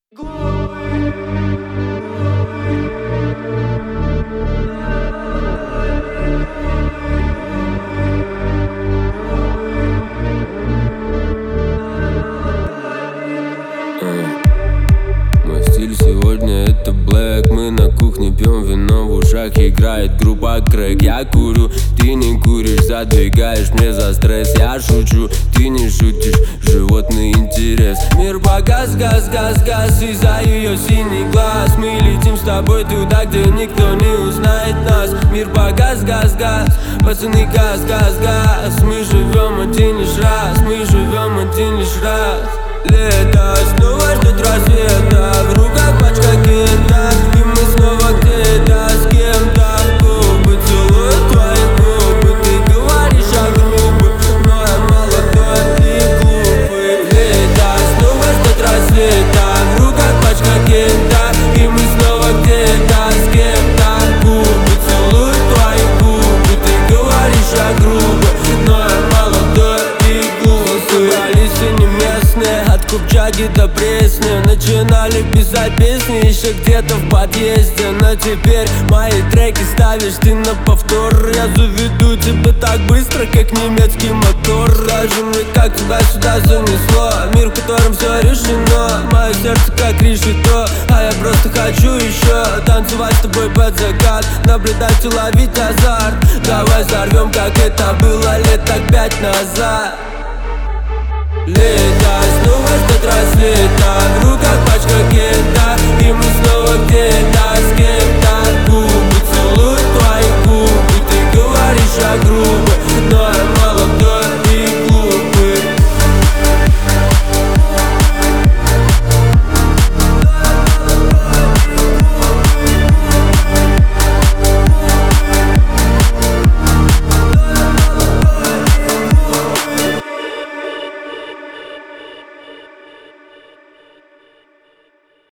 Мой стиль сегодня это блэк. Мы на кухне пьем вино, в ушах играет группа Крэк. Я курю, ты не куришь, задвигаешь мне за стресс. Я шучу, ты не шутишь, животный интерес. Мир погас, газ, газ, газ из-за ее синий глаз. Мы летим с тобой туда, где никто не узнает нас. Мир погас, газ, газ, пацаны, газ, газ, газ. Мы живем один лишь раз, мы живем один лишь раз. Лето снова ждет рассвета, в руках пачка кента, и мы снова где-то с кем-то. Губы целуют твои губы, ты говоришь о грубых, но я молодой и глупый. Лето снова ждет рассвета, в руках пачка кента, и мы снова где-то с кем-то. Губы целуют твои губы, ты говоришь о грубых, но я молодой и глупый. Собрались все не местные, от Купчаги до Пресни. Начинали писать песни еще где-то в подъезде. Но теперь мои треки ставишь ты на повтор. Я заведу тебя так быстро, как немецкий мотор. Скажи мне, как тебя сюда занесло? Мир, в котором все решено. Мое сердце как решето, а я просто хочу еще танцевать с тобой под закат, наблюдать и ловить азарт. Давай взорвем, как это было лет так 5 назад. Лето снова ждет рассвета, в руках